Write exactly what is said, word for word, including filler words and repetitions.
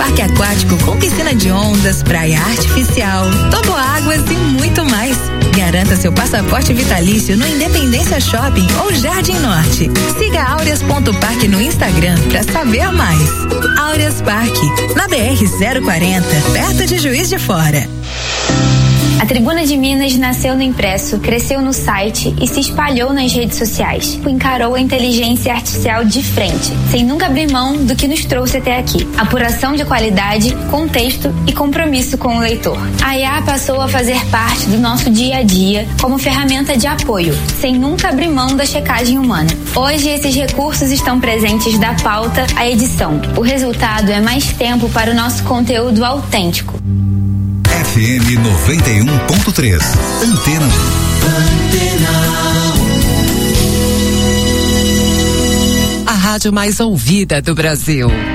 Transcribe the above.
parque aquático com piscina de ondas, praia artificial, toboáguas e muito mais. Garanta seu passaporte vitalício no Independência Shopping ou Jardim Norte. Siga Áureas ponto parque no Instagram para saber mais. Áureas Parque, na B R zero quarenta, perto de Juiz de Fora. A Tribuna de Minas nasceu no impresso, cresceu no site e se espalhou nas redes sociais. Encarou a inteligência artificial de frente, sem nunca abrir mão do que nos trouxe até aqui. Apuração de qualidade, contexto e compromisso com o leitor. A I A passou a fazer parte do nosso dia a dia como ferramenta de apoio, sem nunca abrir mão da checagem humana. Hoje, esses recursos estão presentes da pauta à edição. O resultado é mais tempo para o nosso conteúdo autêntico. F M noventa e um ponto três. Antena. Antena. A rádio mais ouvida do Brasil.